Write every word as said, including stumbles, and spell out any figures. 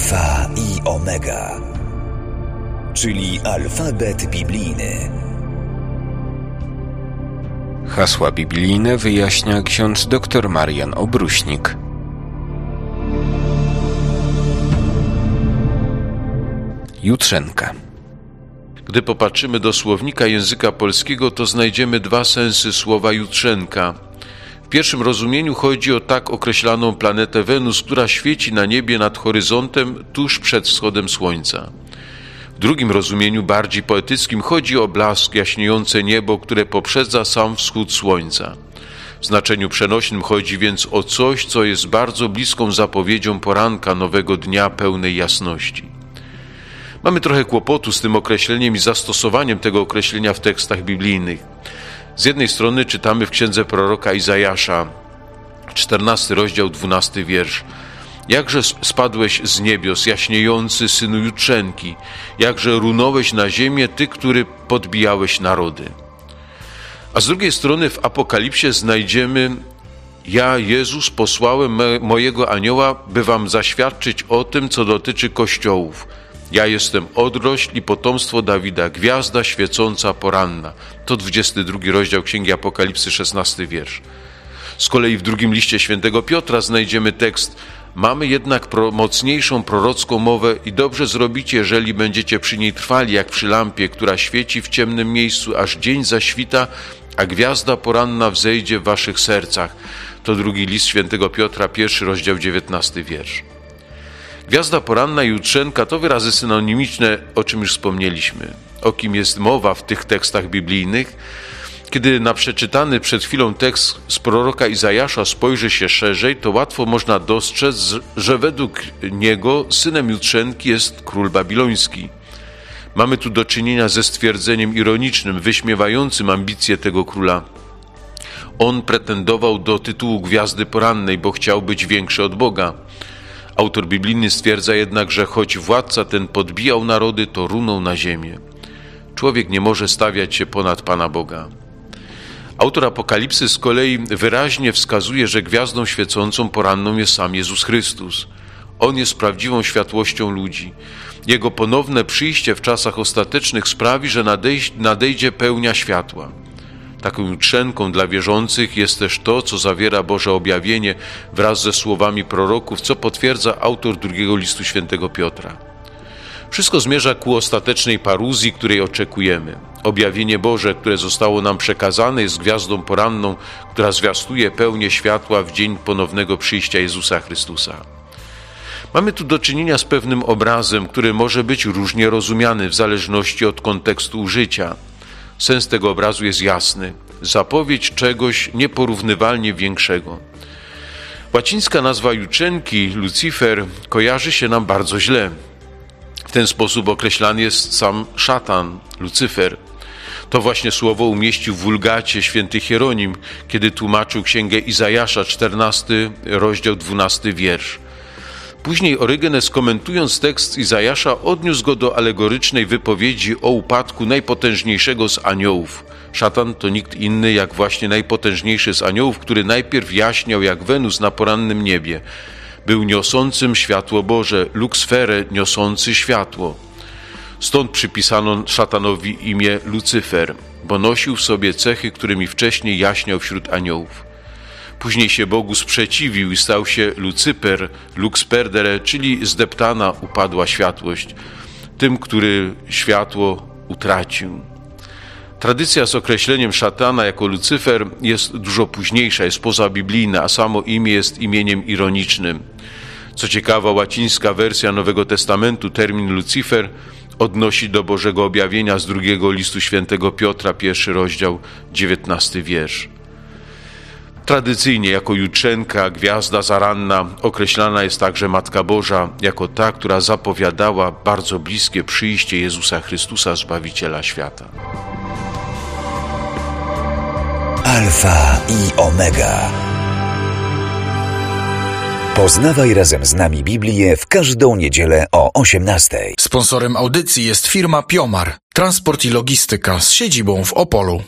Alfa i Omega, czyli alfabet biblijny. Hasła biblijne wyjaśnia ksiądz dr Marian Obruśnik. Jutrzenka. Gdy popatrzymy do słownika języka polskiego, to znajdziemy dwa sensy słowa jutrzenka. W pierwszym rozumieniu chodzi o tak określaną planetę Wenus, która świeci na niebie nad horyzontem tuż przed wschodem słońca. W drugim rozumieniu, bardziej poetyckim, chodzi o blask, jaśniejące niebo, które poprzedza sam wschód słońca. W znaczeniu przenośnym chodzi więc o coś, co jest bardzo bliską zapowiedzią poranka nowego dnia pełnej jasności. Mamy trochę kłopotu z tym określeniem i zastosowaniem tego określenia w tekstach biblijnych. Z jednej strony czytamy w księdze proroka Izajasza, czternasty rozdział, dwunasty wiersz. Jakże spadłeś z niebios, jaśniejący synu jutrzenki, jakże runąłeś na ziemię, ty, który podbijałeś narody. A z drugiej strony w Apokalipsie znajdziemy: ja, Jezus, posłałem me, mojego anioła, by wam zaświadczyć o tym, co dotyczy kościołów. Ja jestem odrośl i potomstwo Dawida, gwiazda świecąca poranna. To dwudziesty drugi rozdział Księgi Apokalipsy, szesnasty wiersz. Z kolei w drugim liście świętego Piotra znajdziemy tekst: mamy jednak pro, mocniejszą prorocką mowę i dobrze zrobicie, jeżeli będziecie przy niej trwali, jak przy lampie, która świeci w ciemnym miejscu, aż dzień zaświta, a gwiazda poranna wzejdzie w waszych sercach. To drugi list świętego Piotra, pierwszy rozdział, dziewiętnasty wiersz. Gwiazda poranna i jutrzenka to wyrazy synonimiczne, o czym już wspomnieliśmy. O kim jest mowa w tych tekstach biblijnych? Kiedy na przeczytany przed chwilą tekst z proroka Izajasza spojrzy się szerzej, to łatwo można dostrzec, że według niego synem jutrzenki jest król babiloński. Mamy tu do czynienia ze stwierdzeniem ironicznym, wyśmiewającym ambicje tego króla. On pretendował do tytułu gwiazdy porannej, bo chciał być większy od Boga. Autor biblijny stwierdza jednak, że choć władca ten podbijał narody, to runął na ziemię. Człowiek nie może stawiać się ponad Pana Boga. Autor Apokalipsy z kolei wyraźnie wskazuje, że gwiazdą świecącą poranną jest sam Jezus Chrystus. On jest prawdziwą światłością ludzi. Jego ponowne przyjście w czasach ostatecznych sprawi, że nadejdzie pełnia światła. Taką jutrzenką dla wierzących jest też to, co zawiera Boże objawienie wraz ze słowami proroków, co potwierdza autor drugiego listu świętego Piotra. Wszystko zmierza ku ostatecznej paruzji, której oczekujemy. Objawienie Boże, które zostało nam przekazane, jest gwiazdą poranną, która zwiastuje pełnię światła w dzień ponownego przyjścia Jezusa Chrystusa. Mamy tu do czynienia z pewnym obrazem, który może być różnie rozumiany w zależności od kontekstu użycia. Sens tego obrazu jest jasny. Zapowiedź czegoś nieporównywalnie większego. Łacińska nazwa jutrzenki, Lucyfer, kojarzy się nam bardzo źle. W ten sposób określany jest sam szatan, Lucyfer. To właśnie słowo umieścił w Wulgacie święty Hieronim, kiedy tłumaczył księgę Izajasza, czternasty rozdział, dwunasty wiersz. Później Orygenes, komentując tekst Izajasza, odniósł go do alegorycznej wypowiedzi o upadku najpotężniejszego z aniołów. Szatan to nikt inny jak właśnie najpotężniejszy z aniołów, który najpierw jaśniał jak Wenus na porannym niebie. Był niosącym światło Boże, Luxferę, niosący światło. Stąd przypisano szatanowi imię Lucyfer, bo nosił w sobie cechy, którymi wcześniej jaśniał wśród aniołów. Później się Bogu sprzeciwił i stał się Lucyper, lux perdere, czyli zdeptana, upadła światłość, tym, który światło utracił. Tradycja z określeniem szatana jako Lucyfer jest dużo późniejsza, jest pozabiblijna, a samo imię jest imieniem ironicznym. Co ciekawa, łacińska wersja Nowego Testamentu termin Lucyfer odnosi do Bożego objawienia z drugiego listu świętego Piotra, pierwszy rozdział, dziewiętnasty wiersz. Tradycyjnie jako jutrzenka, gwiazda zaranna określana jest także Matka Boża jako ta, która zapowiadała bardzo bliskie przyjście Jezusa Chrystusa, Zbawiciela świata. Alfa i Omega. Poznawaj razem z nami Biblię w każdą niedzielę o osiemnastej. Sponsorem audycji jest firma Piomar, transport i logistyka z siedzibą w Opolu.